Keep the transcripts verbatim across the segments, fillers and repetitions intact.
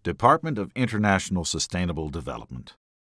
Department of International Sustainable Development.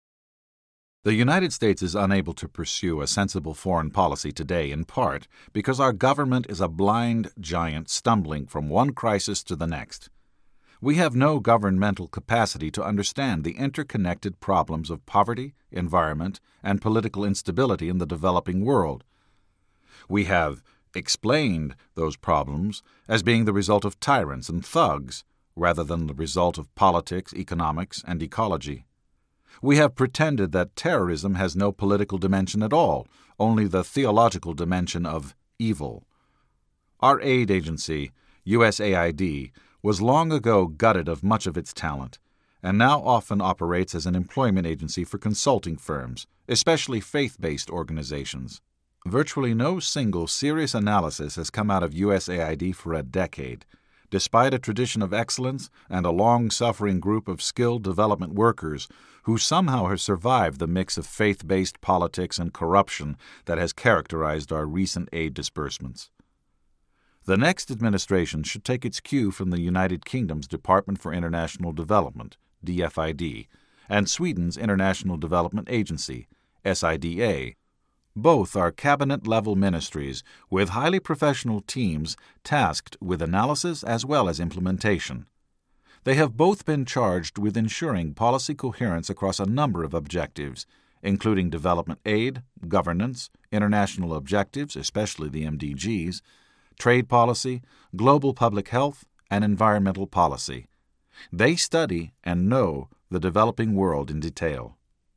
The United States is unable to pursue a sensible foreign policy today in part because our government is a blind giant stumbling from one crisis to the next. We have no governmental capacity to understand the interconnected problems of poverty, environment, and political instability in the developing world. We have explained those problems as being the result of tyrants and thugs, rather than the result of politics, economics, and ecology. We have pretended that terrorism has no political dimension at all, only the theological dimension of evil. Our aid agency, U S A I D, was long ago gutted of much of its talent, and now often operates as an employment agency for consulting firms, especially faith-based organizations. Virtually no single serious analysis has come out of U S A I D for a decade, despite a tradition of excellence and a long-suffering group of skilled development workers who somehow have survived the mix of faith-based politics and corruption that has characterized our recent aid disbursements. The next administration should take its cue from the United Kingdom's Department for International Development, D F I D, and Sweden's International Development Agency, S I D A. Both are cabinet-level ministries with highly professional teams tasked with analysis as well as implementation. They have both been charged with ensuring policy coherence across a number of objectives, including development aid, governance, international objectives, especially the M D Gs, trade policy, global public health, and environmental policy. They study and know the developing world in detail.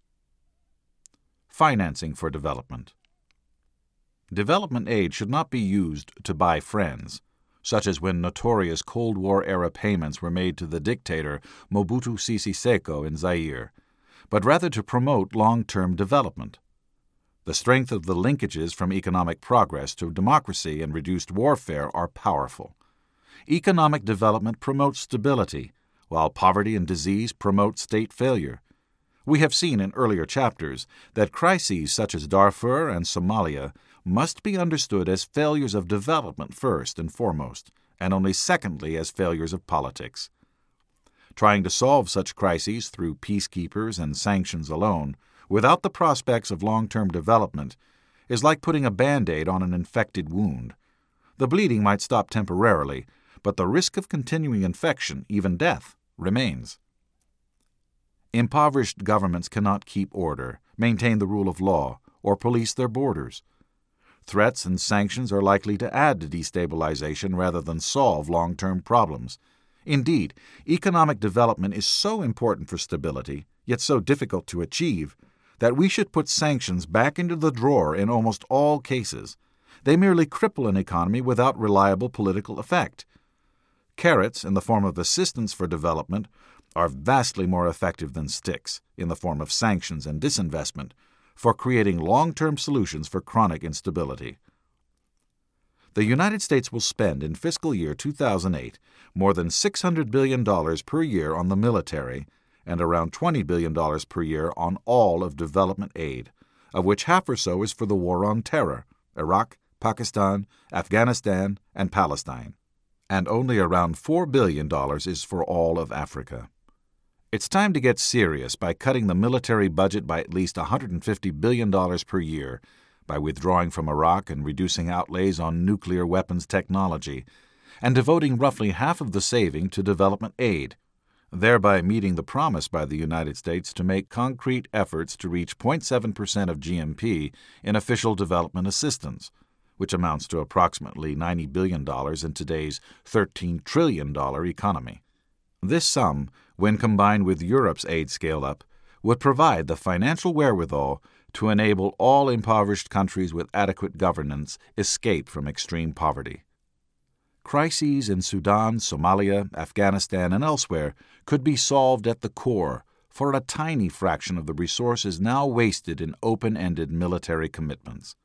Financing for development. Development aid should not be used to buy friends, such as when notorious Cold War-era payments were made to the dictator Mobutu Sese Seko in Zaire, but rather to promote long-term development. The strength of the linkages from economic progress to democracy and reduced warfare are powerful. Economic development promotes stability, while poverty and disease promote state failure. We have seen in earlier chapters that crises such as Darfur and Somalia must be understood as failures of development first and foremost, and only secondly as failures of politics. Trying to solve such crises through peacekeepers and sanctions alone, without the prospects of long-term development, is like putting a Band-Aid on an infected wound. The bleeding might stop temporarily, but the risk of continuing infection, even death, remains. Impoverished governments cannot keep order, maintain the rule of law, or police their borders. Threats and sanctions are likely to add to destabilization rather than solve long-term problems. Indeed, economic development is so important for stability, yet so difficult to achieve, that we should put sanctions back into the drawer in almost all cases. They merely cripple an economy without reliable political effect. Carrots, in the form of assistance for development, are vastly more effective than sticks, in the form of sanctions and disinvestment, for creating long-term solutions for chronic instability. The United States will spend in fiscal year two thousand eight more than six hundred billion dollars per year on the military and around twenty billion dollars per year on all of development aid, of which half or so is for the war on terror, Iraq, Pakistan, Afghanistan, and Palestine, and only around four billion dollars is for all of Africa. It's time to get serious by cutting the military budget by at least one hundred fifty billion dollars per year, by withdrawing from Iraq and reducing outlays on nuclear weapons technology, and devoting roughly half of the saving to development aid, thereby meeting the promise by the United States to make concrete efforts to reach zero point seven percent of G M P in official development assistance, which amounts to approximately ninety billion dollars in today's thirteen trillion dollars economy. This sum, when combined with Europe's aid scale-up, would provide the financial wherewithal to enable all impoverished countries with adequate governance escape from extreme poverty. Crises in Sudan, Somalia, Afghanistan, and elsewhere could be solved at the core for a tiny fraction of the resources now wasted in open-ended military commitments.